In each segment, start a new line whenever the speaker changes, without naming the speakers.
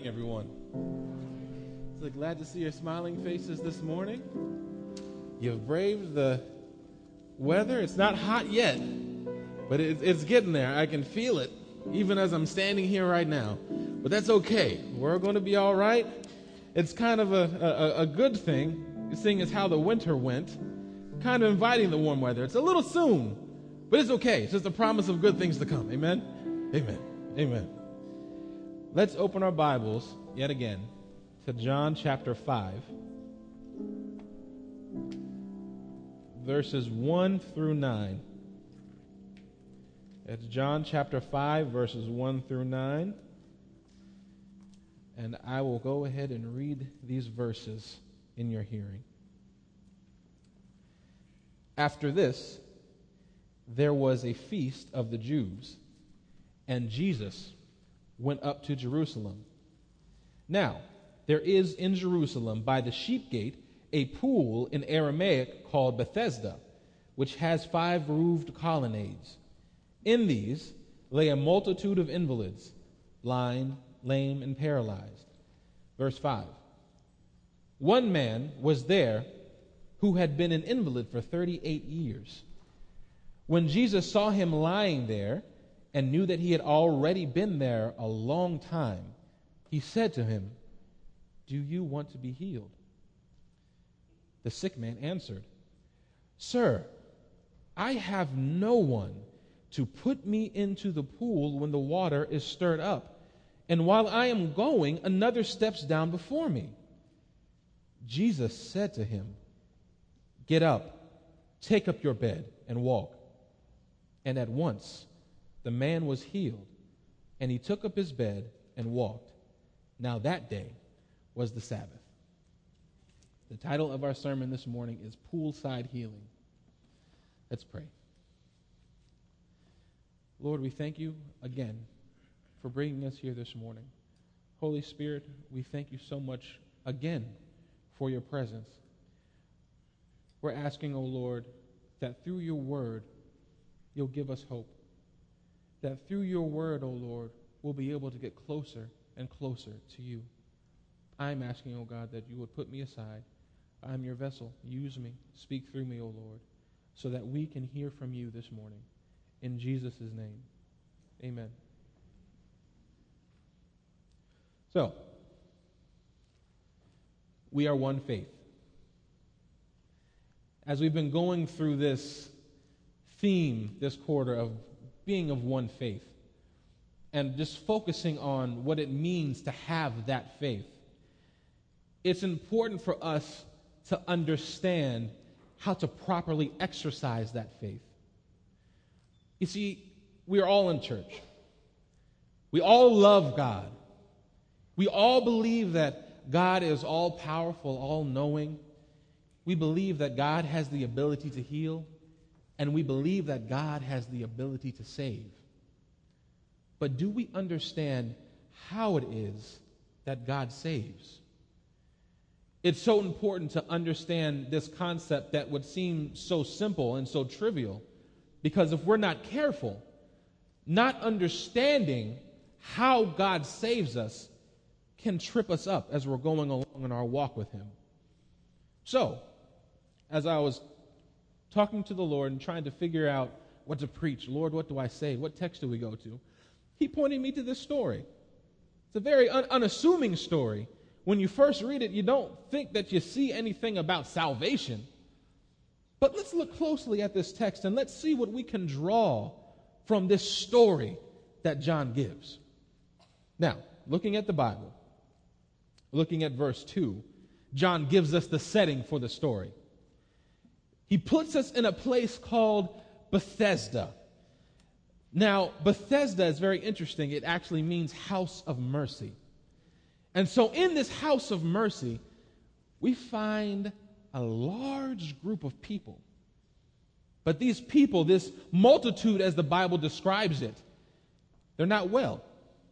everyone. So glad to see your smiling faces this morning. You've braved the weather. It's not hot yet, but it's getting there. I can feel it, even as I'm standing here right now. But that's okay. We're going to be all right. It's kind of a good thing, seeing as how the winter went, kind of inviting the warm weather. It's a little soon, but it's okay. It's just a promise of good things to come. Amen? Amen. Amen. Let's open our Bibles yet again to John chapter 5, verses 1 through 9. It's John chapter 5, verses 1 through 9. And I will go ahead and read these verses in your hearing. After this, there was a feast of the Jews, and Jesus went up to Jerusalem. Now, there is in Jerusalem by the sheep gate a pool in Aramaic called Bethesda, which has 5 roofed colonnades. In these lay a multitude of invalids, blind, lame, and paralyzed. Verse 5. One man was there who had been an invalid for 38 years. When Jesus saw him lying there and knew that he had already been there a long time, he said to him, "Do you want to be healed?" The sick man answered, "Sir, I have no one to put me into the pool when the water is stirred up, and while I am going, another steps down before me." Jesus said to him, "Get up, take up your bed, and walk." And at once the man was healed, and he took up his bed and walked. Now that day was the Sabbath. The title of our sermon this morning is Poolside Healing. Let's pray. Lord, we thank you again for bringing us here this morning. Holy Spirit, we thank you so much again for your presence. We're asking, O Lord, that through your word, you'll give us hope. That through your word, O Lord, we'll be able to get closer and closer to you. I'm asking, O God, that you would put me aside. I'm your vessel. Use me. Speak through me, O Lord, so that we can hear from you this morning. In Jesus' name, amen. So, we are one faith. As we've been going through this theme this quarter of being of one faith and just focusing on what it means to have that faith, it's important for us to understand how to properly exercise that faith. You see, we are all in church. We all love God. We all believe that God is all-powerful, all-knowing. We believe that God has the ability to heal, and we believe that God has the ability to save. But do we understand how it is that God saves? It's so important to understand this concept that would seem so simple and so trivial, because if we're not careful, not understanding how God saves us can trip us up as we're going along in our walk with him. So, as I was talking to the Lord and trying to figure out what to preach, Lord, what do I say? What text do we go to? He pointed me to this story. It's a very unassuming story. When you first read it, you don't think that you see anything about salvation. But let's look closely at this text and let's see what we can draw from this story that John gives. Now, looking at the Bible, looking at verse 2, John gives us the setting for the story. He puts us in a place called Bethesda. Now, Bethesda is very interesting. It actually means house of mercy. And so in this house of mercy, we find a large group of people. But these people, this multitude as the Bible describes it, they're not well.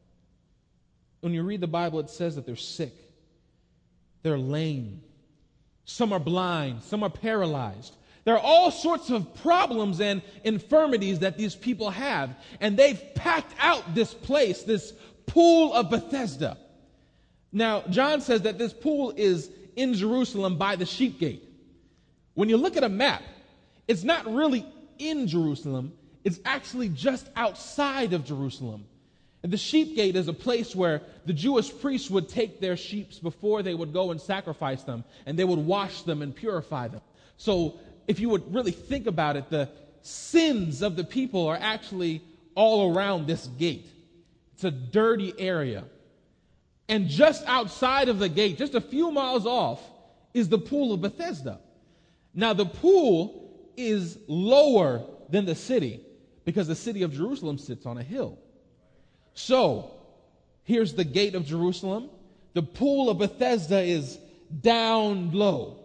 When you read the Bible, it says that they're sick. They're lame. Some are blind. Some are paralyzed. There are all sorts of problems and infirmities that these people have. And they've packed out this place, this pool of Bethesda. Now, John says that this pool is in Jerusalem by the sheep gate. When you look at a map, it's not really in Jerusalem. It's actually just outside of Jerusalem. And the sheep gate is a place where the Jewish priests would take their sheep before they would go and sacrifice them, and they would wash them and purify them. So if you would really think about it, the sins of the people are actually all around this gate. It's a dirty area. And just outside of the gate, just a few miles off, is the pool of Bethesda. Now the pool is lower than the city because the city of Jerusalem sits on a hill. So, here's the gate of Jerusalem. The pool of Bethesda is down low.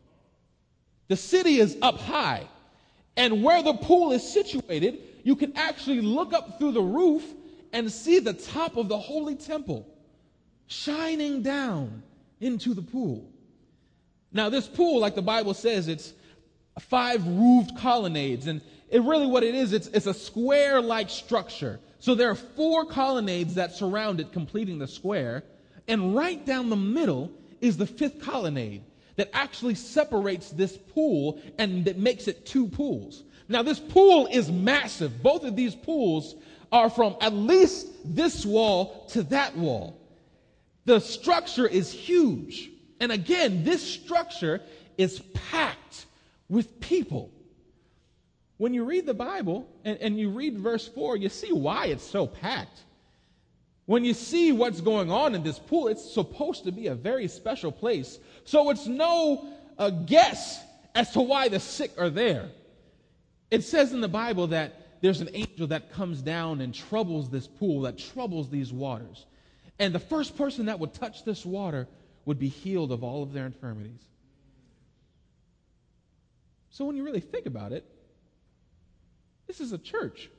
The city is up high. And where the pool is situated, you can actually look up through the roof and see the top of the holy temple shining down into the pool. Now, this pool, like the Bible says, it's 5 roofed colonnades. And what it is, it's a square-like structure. So there are 4 colonnades that surround it, completing the square. And right down the middle is the 5th colonnade that actually separates this pool and that makes it 2 pools. Now, this pool is massive. Both of these pools are from at least this wall to that wall. The structure is huge. And again, this structure is packed with people. When you read the Bible and you read verse 4, you see why it's so packed. When you see what's going on in this pool, it's supposed to be a very special place. So it's no guess as to why the sick are there. It says in the Bible that there's an angel that comes down and troubles this pool, that troubles these waters. And the first person that would touch this water would be healed of all of their infirmities. So when you really think about it, this is a church.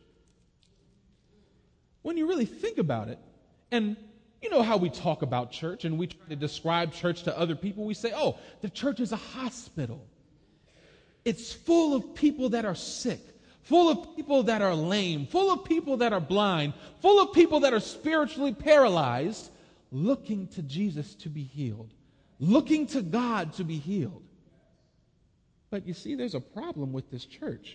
When you really think about it, and you know how we talk about church and we try to describe church to other people, we say, oh, the church is a hospital. It's full of people that are sick, full of people that are lame, full of people that are blind, full of people that are spiritually paralyzed, looking to Jesus to be healed, looking to God to be healed. But you see, there's a problem with this church.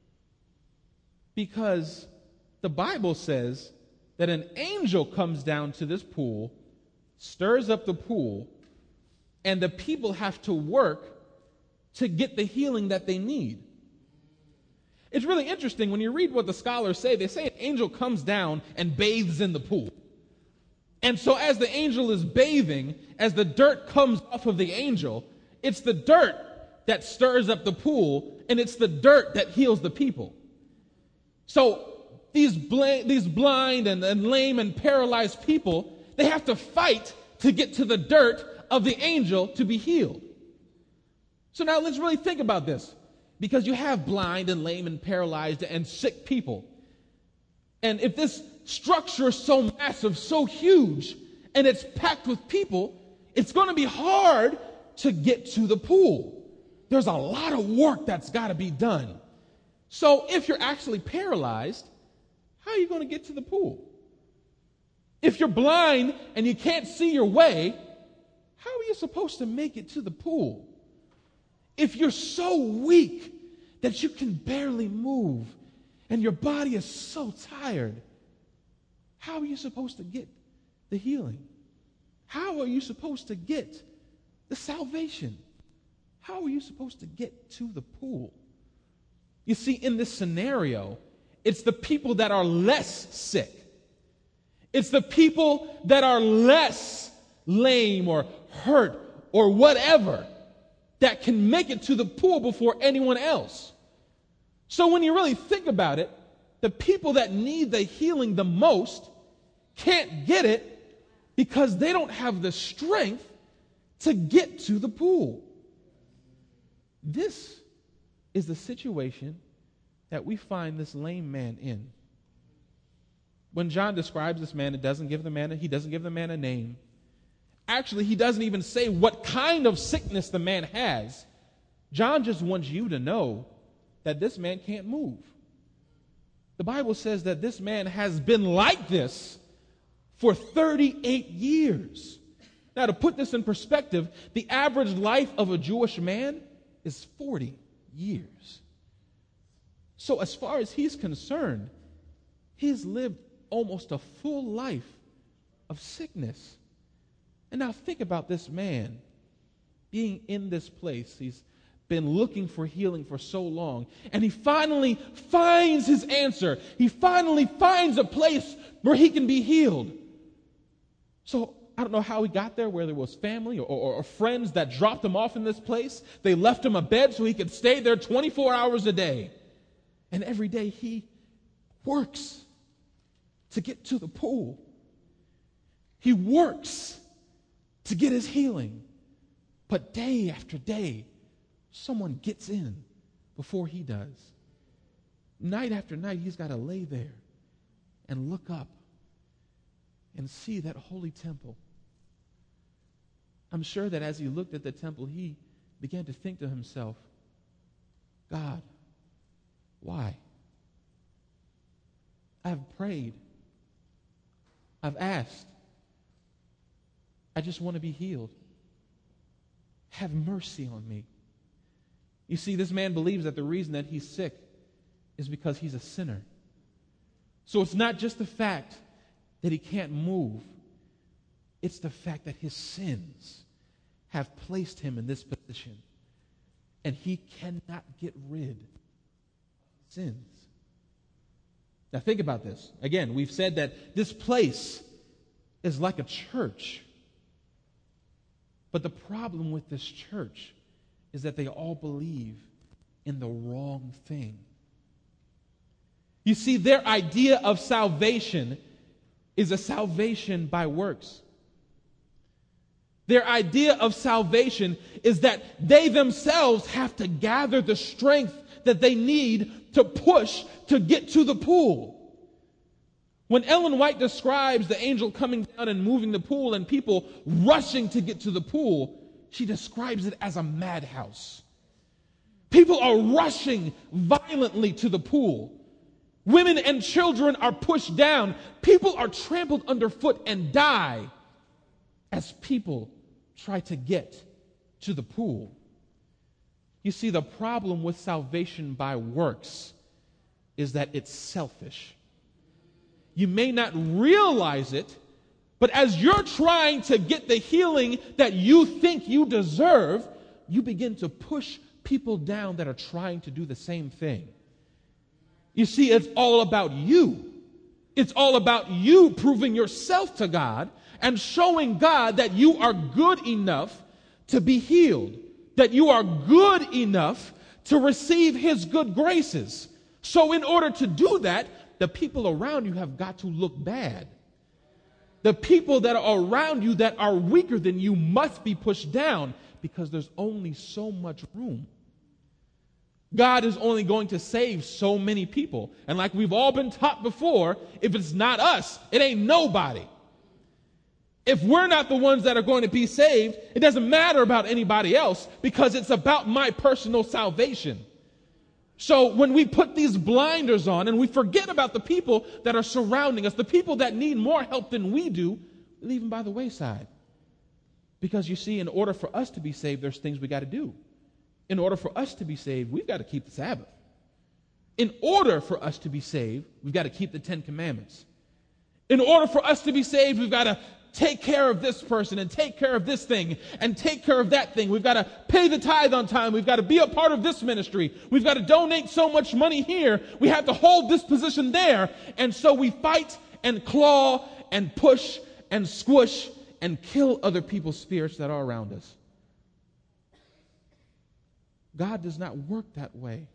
Because the Bible says that an angel comes down to this pool, stirs up the pool, and the people have to work to get the healing that they need. It's really interesting when you read what the scholars say. They say an angel comes down and bathes in the pool. And so as the angel is bathing, as the dirt comes off of the angel, it's the dirt that stirs up the pool, and it's the dirt that heals the people. So these blind and lame and paralyzed people, they have to fight to get to the dirt of the angel to be healed. So now let's really think about this, because you have blind and lame and paralyzed and sick people. And if this structure is so massive, so huge, and it's packed with people, it's going to be hard to get to the pool. There's a lot of work that's got to be done. So if you're actually paralyzed, how are you going to get to the pool? If you're blind and you can't see your way, how are you supposed to make it to the pool? If you're so weak that you can barely move and your body is so tired, how are you supposed to get the healing? How are you supposed to get the salvation? How are you supposed to get to the pool? You see, in this scenario, it's the people that are less sick. It's the people that are less lame or hurt or whatever that can make it to the pool before anyone else. So when you really think about it, the people that need the healing the most can't get it because they don't have the strength to get to the pool. This is the situation that we find this lame man in. When John describes this man, he doesn't give the man a name. Actually, he doesn't even say what kind of sickness the man has. John just wants you to know that this man can't move. The Bible says that this man has been like this for 38 years. Now, to put this in perspective, the average life of a Jewish man is 40 years. So as far as he's concerned, he's lived almost a full life of sickness. And now think about this man being in this place. He's been looking for healing for so long, and he finally finds his answer. He finally finds a place where he can be healed. So I don't know how he got there, whether it was family or friends that dropped him off in this place. They left him a bed so he could stay there 24 hours a day. And every day he works to get to the pool. He works to get his healing. But day after day, someone gets in before he does. Night after night, he's got to lay there and look up and see that holy temple. I'm sure that as he looked at the temple, he began to think to himself, God, why? I've prayed. I've asked. I just want to be healed. Have mercy on me. You see, this man believes that the reason that he's sick is because he's a sinner. So it's not just the fact that he can't move. It's the fact that his sins have placed him in this position. And he cannot get rid of sins. Now think about this. Again, we've said that this place is like a church. But the problem with this church is that they all believe in the wrong thing. You see, their idea of salvation is a salvation by works. Their idea of salvation is that they themselves have to gather the strength that they need to push to get to the pool. When Ellen White describes the angel coming down and moving the pool and people rushing to get to the pool, she describes it as a madhouse. People are rushing violently to the pool. Women and children are pushed down. People are trampled underfoot and die as people try to get to the pool. You see, the problem with salvation by works is that it's selfish. You may not realize it, but as you're trying to get the healing that you think you deserve, you begin to push people down that are trying to do the same thing. You see, it's all about you. It's all about you proving yourself to God and showing God that you are good enough to be healed, that you are good enough to receive His good graces. So in order to do that, the people around you have got to look bad. The people that are around you that are weaker than you must be pushed down because there's only so much room. God is only going to save so many people. And like we've all been taught before, if it's not us, it ain't nobody. If we're not the ones that are going to be saved, it doesn't matter about anybody else because it's about my personal salvation. So when we put these blinders on and we forget about the people that are surrounding us, the people that need more help than we do, we leave them by the wayside. Because you see, in order for us to be saved, there's things we got to do. In order for us to be saved, we've got to keep the Sabbath. In order for us to be saved, we've got to keep the 10 Commandments. In order for us to be saved, we've got to take care of this person and take care of this thing and take care of that thing. We've got to pay the tithe on time. We've got to be a part of this ministry. We've got to donate so much money here. We have to hold this position there. And so we fight and claw and push and squish and kill other people's spirits that are around us. God does not work that way.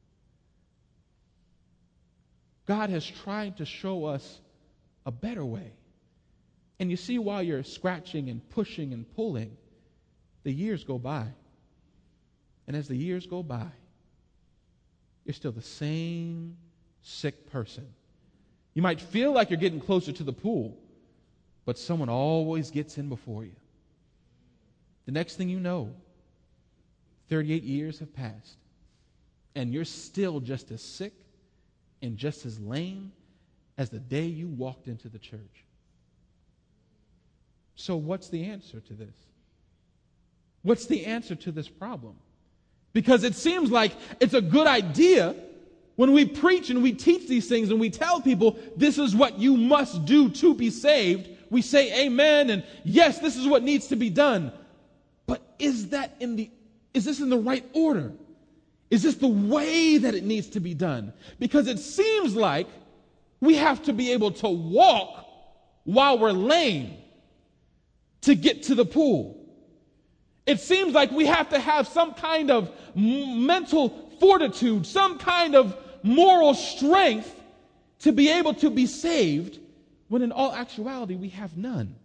God has tried to show us a better way. And you see, while you're scratching and pushing and pulling, the years go by. And as the years go by, you're still the same sick person. You might feel like you're getting closer to the pool, but someone always gets in before you. The next thing you know, 38 years have passed, and you're still just as sick and just as lame as the day you walked into the church. So what's the answer to this? What's the answer to this problem? Because it seems like it's a good idea when we preach and we teach these things and we tell people this is what you must do to be saved. We say amen and yes, this is what needs to be done. But is this in the right order? Is this the way that it needs to be done? Because it seems like we have to be able to walk while we're lame to get to the pool. It seems like we have to have some kind of mental fortitude, some kind of moral strength to be able to be saved, when in all actuality we have none.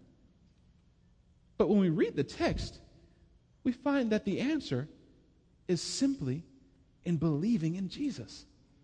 But when we read the text, we find that the answer is simply in believing in Jesus.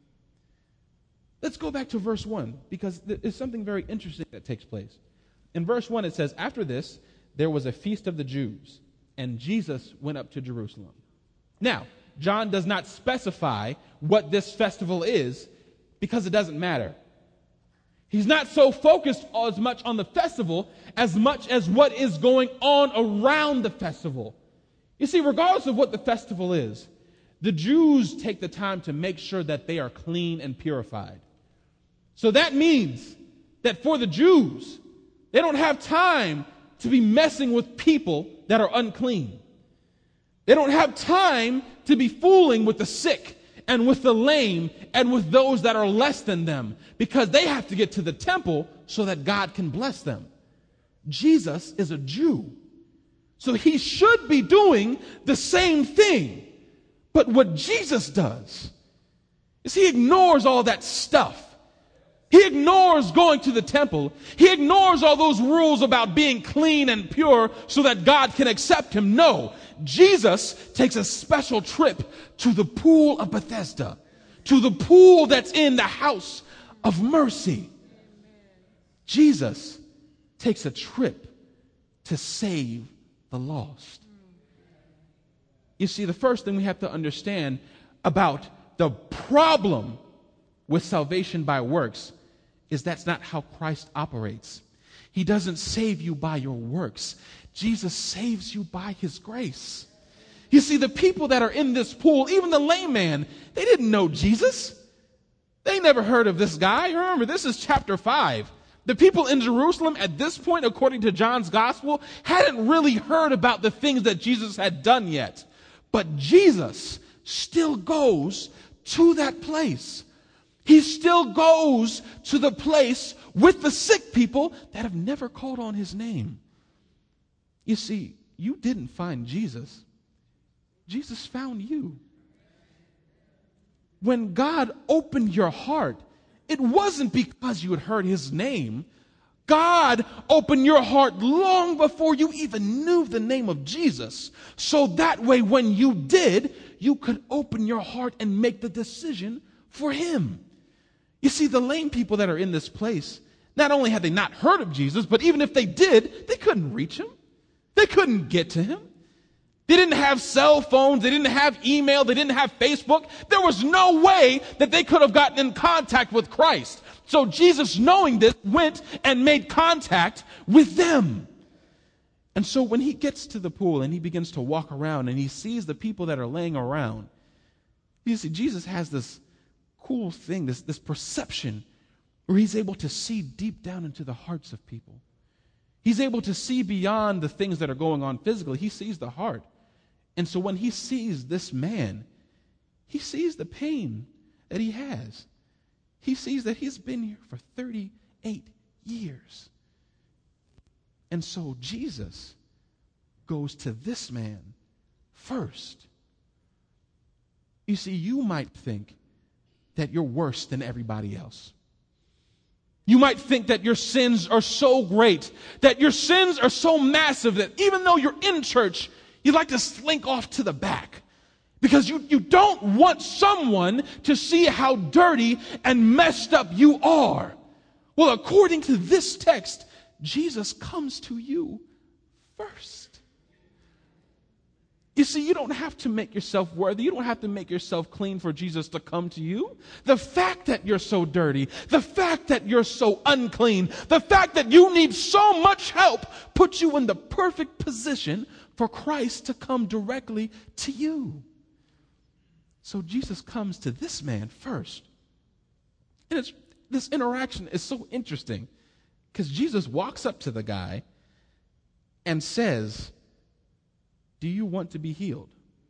Let's go back to verse 1, because there's something very interesting that takes place. In verse 1 it says, after this, there was a feast of the Jews, and Jesus went up to Jerusalem. Now, John does not specify what this festival is because it doesn't matter. He's not so focused as much on the festival as much as what is going on around the festival. You see, regardless of what the festival is, the Jews take the time to make sure that they are clean and purified. So that means that for the Jews, they don't have time to be messing with people that are unclean. They don't have time to be fooling with the sick and with the lame and with those that are less than them, because they have to get to the temple so that God can bless them. Jesus is a Jew, so he should be doing the same thing. But what Jesus does is he ignores all that stuff. He ignores going to the temple. He ignores all those rules about being clean and pure so that God can accept him. No, Jesus takes a special trip to the pool of Bethesda, to the pool that's in the house of mercy. Jesus takes a trip to save the lost. You see, the first thing we have to understand about the problem with salvation by works is that's not how Christ operates. He doesn't save you by your works. Jesus saves you by his grace. You see, the people that are in this pool, even the lame man, they didn't know Jesus. They never heard of this guy. Remember, this is chapter 5. The people in Jerusalem at this point, according to John's gospel, hadn't really heard about the things that Jesus had done yet. But Jesus still goes to that place. He still goes to the place with the sick people that have never called on his name. You see, you didn't find Jesus. Jesus found you. When God opened your heart, it wasn't because you had heard his name. God opened your heart long before you even knew the name of Jesus. So that way, when you did, you could open your heart and make the decision for him. You see, the lame people that are in this place, not only had they not heard of Jesus, but even if they did, they couldn't reach him. They couldn't get to him. They didn't have cell phones. They didn't have email. They didn't have Facebook. There was no way that they could have gotten in contact with Christ. So Jesus, knowing this, went and made contact with them. And so when he gets to the pool and he begins to walk around and he sees the people that are laying around, you see, Jesus has this cool thing, this perception where he's able to see deep down into the hearts of people. He's able to see beyond the things that are going on physically. He sees the heart. And so when he sees this man, he sees the pain that he has. He sees that he's been here for 38 years. And so Jesus goes to this man first. You see, you might think that you're worse than everybody else. You might think that your sins are so great, that your sins are so massive that even though you're in church, you like to slink off to the back because you don't want someone to see how dirty and messed up you are. Well, according to this text, Jesus comes to you first. You see, you don't have to make yourself worthy. You don't have to make yourself clean for Jesus to come to you. The fact that you're so dirty, the fact that you're so unclean, the fact that you need so much help puts you in the perfect position for Christ to come directly to you. So Jesus comes to this man first. And this interaction is so interesting because Jesus walks up to the guy and says, "Do you want to be healed?"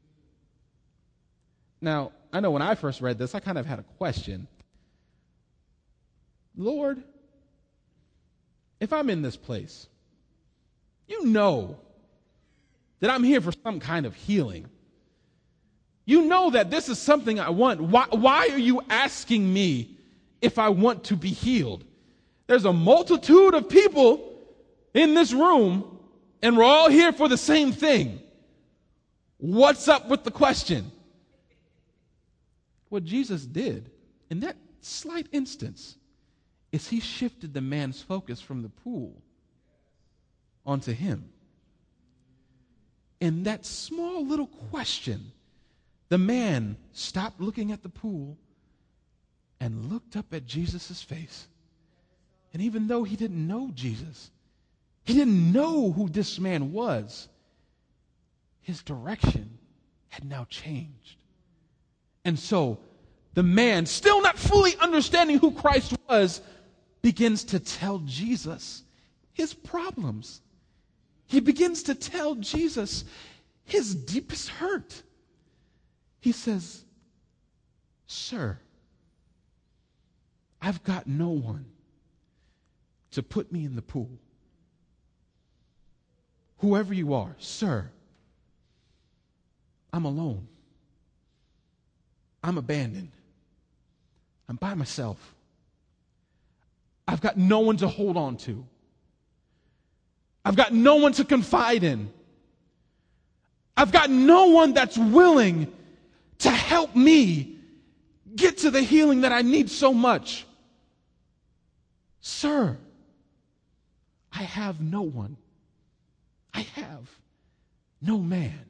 Now, I know when I first read this, I kind of had a question. Lord, if I'm in this place, you know that I'm here for some kind of healing. You know that this is something I want. Why are you asking me if I want to be healed? There's a multitude of people in this room, and we're all here for the same thing. What's up with the question? What Jesus did in that slight instance is he shifted the man's focus from the pool onto him. In that small little question, the man stopped looking at the pool and looked up at Jesus' face. And even though he didn't know Jesus, he didn't know who this man was, his direction had now changed. And so the man, still not fully understanding who Christ was, begins to tell Jesus his problems. He begins to tell Jesus his deepest hurt. He says, "Sir, I've got no one to put me in the pool. Whoever you are, sir, I'm alone. I'm abandoned. I'm by myself. I've got no one to hold on to. I've got no one to confide in. I've got no one that's willing to help me get to the healing that I need so much. Sir, I have no one. I have no man."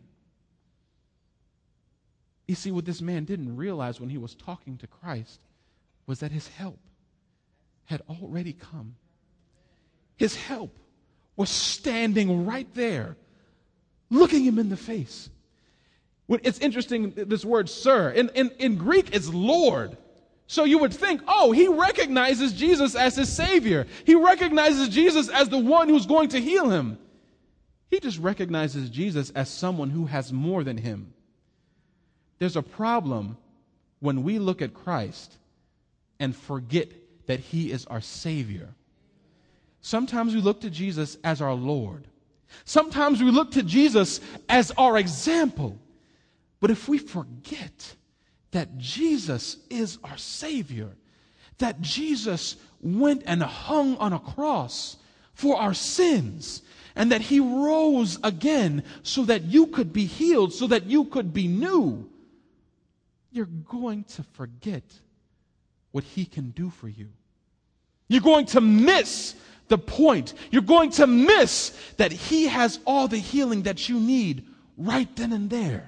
You see, what this man didn't realize when he was talking to Christ was that his help had already come. His help was standing right there, looking him in the face. It's interesting, this word "sir." In Greek, it's Lord. So you would think, oh, he recognizes Jesus as his Savior. He recognizes Jesus as the one who's going to heal him. He just recognizes Jesus as someone who has more than him. There's a problem when we look at Christ and forget that he is our Savior. Sometimes we look to Jesus as our Lord. Sometimes we look to Jesus as our example. But if we forget that Jesus is our Savior, that Jesus went and hung on a cross for our sins, and that he rose again so that you could be healed, so that you could be new, you're going to forget what he can do for you. You're going to miss the point. You're going to miss that he has all the healing that you need right then and there.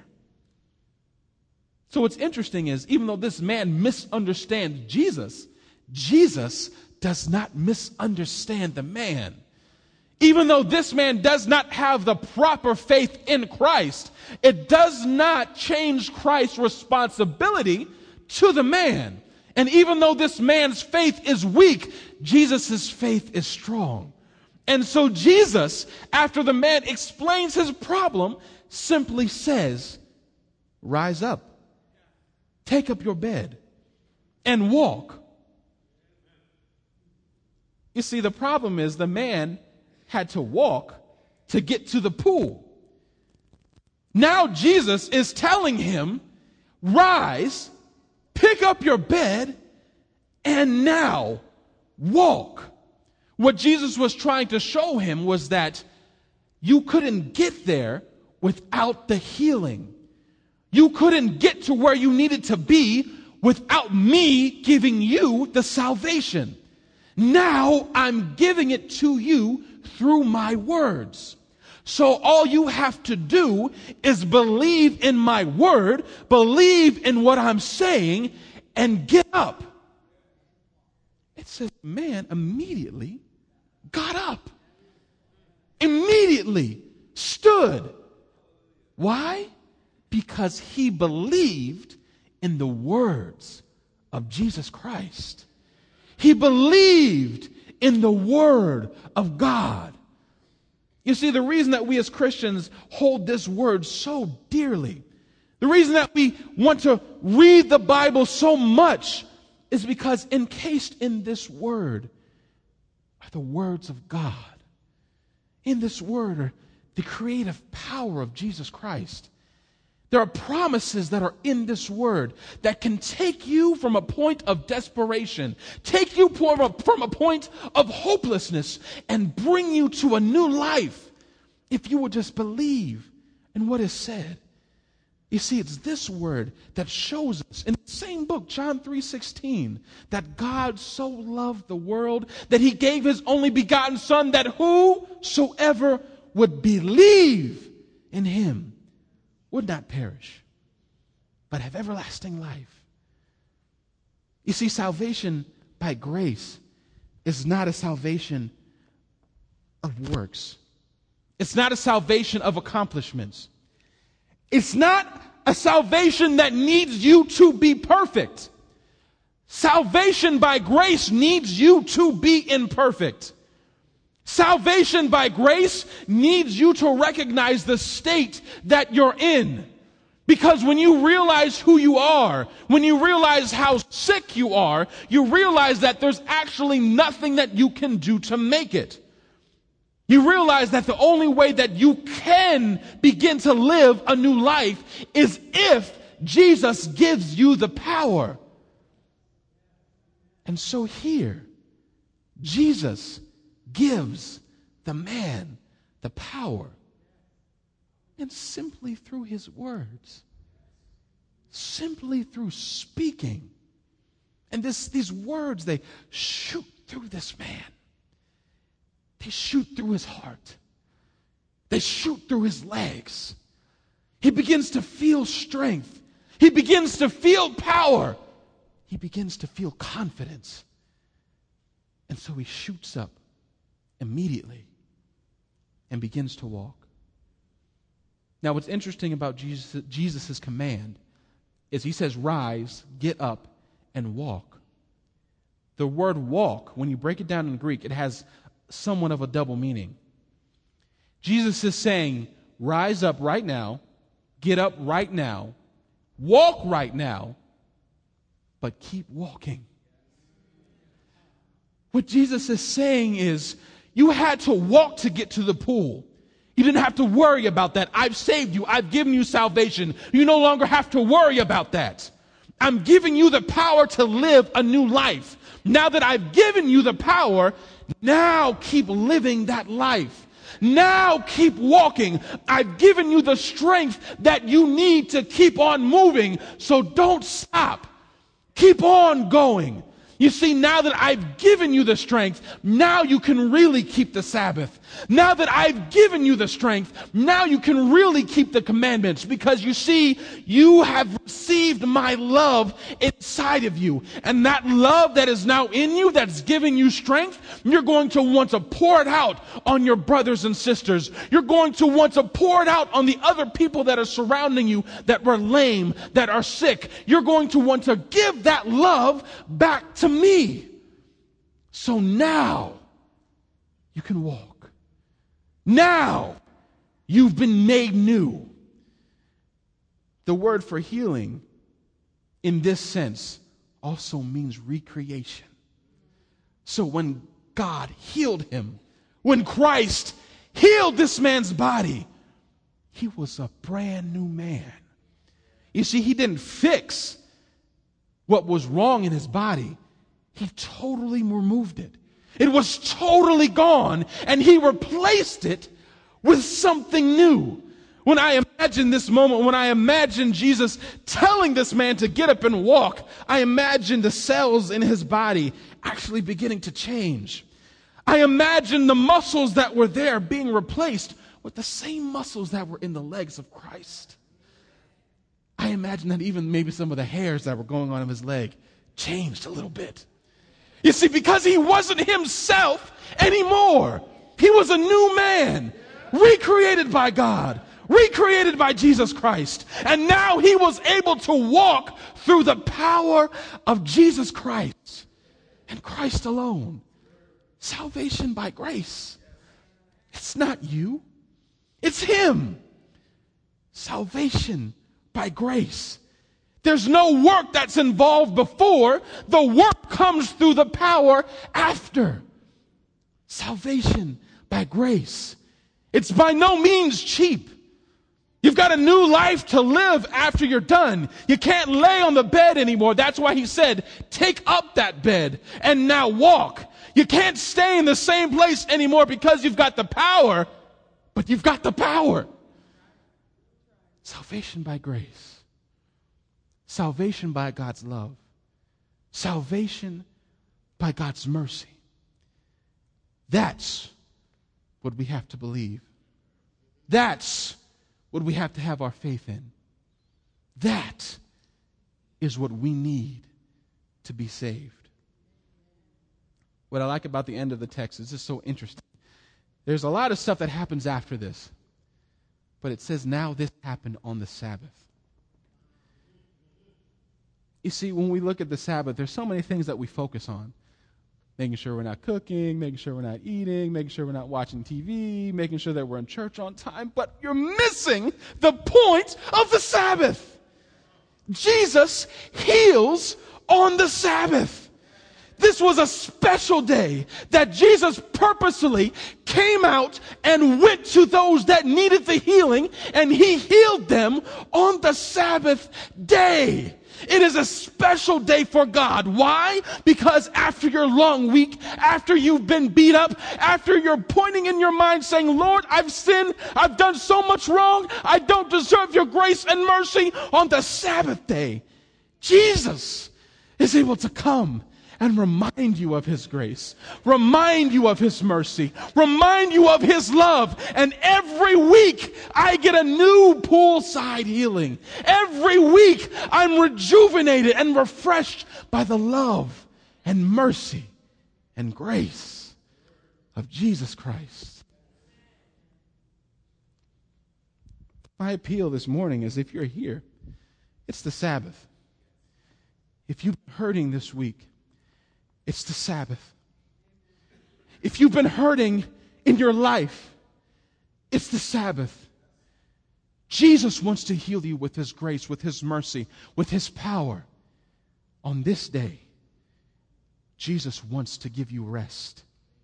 So what's interesting is, even though this man misunderstands Jesus, Jesus does not misunderstand the man. Even though this man does not have the proper faith in Christ, it does not change Christ's responsibility to the man. And even though this man's faith is weak, Jesus' faith is strong. And so Jesus, after the man explains his problem, simply says, "Rise up, take up your bed, and walk." You see, the problem is the man had to walk to get to the pool. Now Jesus is telling him, "Rise, pick up your bed, and now walk." What Jesus was trying to show him was that you couldn't get there without the healing. You couldn't get to where you needed to be without me giving you the salvation. Now I'm giving it to you through my words. So all you have to do is believe in my word, believe in what I'm saying, and get up. It says, man immediately got up. Immediately stood. Why? Because he believed in the words of Jesus Christ. He believed in the word of God. You see, the reason that we as Christians hold this word so dearly, the reason that we want to read the Bible so much, is because encased in this word are the words of God. In this word are the creative power of Jesus Christ. There are promises that are in this word that can take you from a point of desperation, take you from a point of hopelessness, and bring you to a new life if you would just believe in what is said. You see, it's this word that shows us in the same book, John 3:16, that God so loved the world that he gave his only begotten Son, that whosoever would believe in him would not perish, but have everlasting life. You see, salvation by grace is not a salvation of works. It's not a salvation of accomplishments. It's not a salvation that needs you to be perfect. Salvation by grace needs you to be imperfect. Salvation by grace needs you to recognize the state that you're in. Because when you realize who you are, when you realize how sick you are, you realize that there's actually nothing that you can do to make it. You realize that the only way that you can begin to live a new life is if Jesus gives you the power. And so here, Jesus gives the man the power. And simply through his words, simply through speaking. And these words, they shoot through this man. They shoot through his heart. They shoot through his legs. He begins to feel strength. He begins to feel power. He begins to feel confidence. And so he shoots up immediately and begins to walk. Now, what's interesting about Jesus' command is he says, rise, get up, and walk. The word walk, when you break it down in Greek, it has somewhat of a double meaning. Jesus is saying, rise up right now, get up right now, walk right now, but keep walking. What Jesus is saying is, you had to walk to get to the pool. You didn't have to worry about that. I've saved you. I've given you salvation. You no longer have to worry about that. I'm giving you the power to live a new life. Now that I've given you the power, now keep living that life. Now keep walking. I've given you the strength that you need to keep on moving, so don't stop. Keep on going. You see, now that I've given you the strength, now you can really keep the Sabbath. Now that I've given you the strength, now you can really keep the commandments, because you see, you have received my love inside of you. And that love that is now in you, that's giving you strength, you're going to want to pour it out on your brothers and sisters. You're going to want to pour it out on the other people that are surrounding you, that were lame, that are sick. You're going to want to give that love back to me. So now you can walk. Now you've been made new. The word for healing in this sense also means recreation. So when God healed him, when Christ healed this man's body, he was a brand new man. You see, he didn't fix what was wrong in his body. He totally removed it. It was totally gone, and he replaced it with something new. When I imagine this moment, when I imagine Jesus telling this man to get up and walk, I imagine the cells in his body actually beginning to change. I imagine the muscles that were there being replaced
with the same muscles that were in the legs of Christ. I imagine that even maybe some of the hairs that were going on his leg changed a little bit. You see, because he wasn't himself anymore. He was a new man, recreated by God, recreated by Jesus Christ. And now he was able to walk through the power of Jesus Christ and Christ alone. Salvation by grace. It's not you. It's him. Salvation by grace. There's no work that's involved before. The work comes through the power after. Salvation by grace. It's by no means cheap. You've got a new life to live after you're done. You can't lay on the bed anymore. That's why he said, take up that bed and now walk. You can't stay in the same place anymore because you've got the power, but you've got the power. Salvation by grace. Salvation by God's love. Salvation by God's mercy. That's what we have to believe. That's what we have to have our faith in. That is what we need to be saved. What I like about the end of the text is just so interesting. There's a lot of stuff that happens after this. But it says, now this happened on the Sabbath. You see, when we look at the Sabbath, there's so many things that we focus on. Making sure we're not cooking, making sure we're not eating, making sure we're not watching TV, making sure that we're in church on time. But you're missing the point of the Sabbath. Jesus heals on the Sabbath. This was a special day that Jesus purposely came out and went to those that needed the healing, and he healed them on the Sabbath day. It is a special day for God. Why? Because after your long week, after you've been beat up, after you're pointing in your mind saying, Lord, I've sinned, I've done so much wrong, I don't deserve your grace and mercy, on the Sabbath day, Jesus is able to come and remind you of his grace, remind you of his mercy, remind you of his love. And every week I get a new poolside healing. Every week I'm rejuvenated and refreshed by the love and mercy and grace of Jesus Christ. My appeal this morning is, if you're here, it's the Sabbath. If you've been hurting this week, it's the Sabbath. If you've been hurting in your life, it's the Sabbath. Jesus wants to heal you with his grace, with his mercy, with his power. On this day, Jesus wants to give you rest.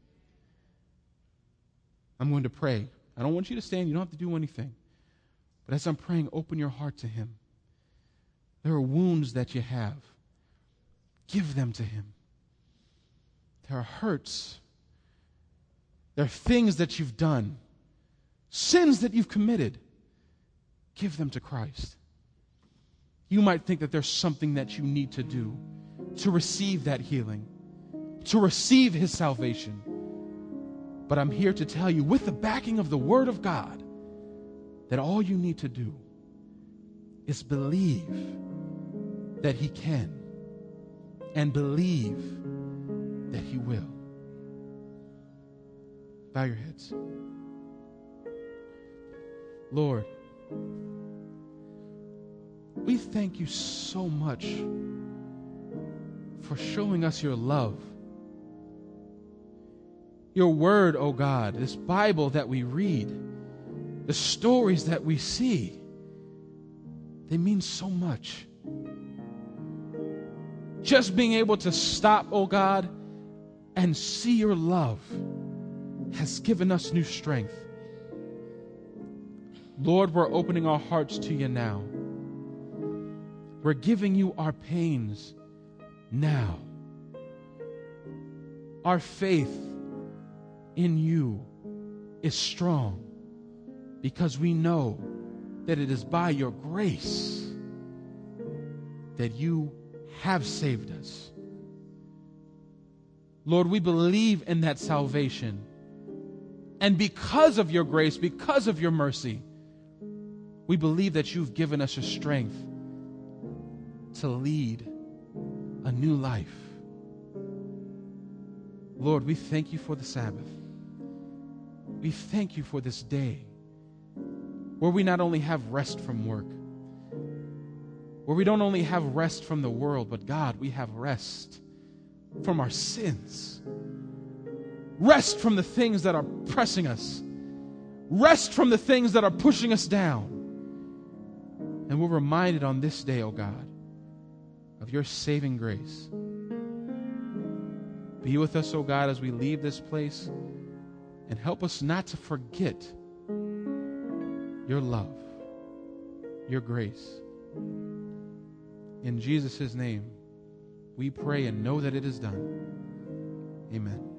I'm going to pray. I don't want you to stand. You don't have to do anything. But as I'm praying, open your heart to him. There are wounds that you have. Give them to him. There are hurts. There are things that you've done, sins that you've committed. Give them to Christ. You might think that there's something that you need to do to receive that healing, to receive his salvation. But I'm here to tell you, with the backing of the Word of God, that all you need to do is believe that he can, and believe that he will. Bow your heads. Lord, we thank you so much for showing us your love. Your word, oh God, this Bible that we read, the stories that we see, they mean so much. Just being able to stop, oh God, and see your love has given us new strength. Lord, we're opening our hearts to you now. We're giving you our pains now. Our faith in you is strong because we know that it is by your grace that you have saved us. Lord, we believe in that salvation, And because of your grace, because of your mercy, we believe that you've given us your strength to lead a new life. Lord, we thank you for the Sabbath. We thank you for this day where we not only have rest from work, where we don't only have rest from the world, but God, we have rest from our sins. Rest from the things that are pressing us. Rest from the things that are pushing us down. And we're reminded on this day, oh God, of your saving grace. Be with us, oh God, as we leave this place, and help us not to forget your love, your grace. In Jesus' name, we pray and know that it is done. Amen.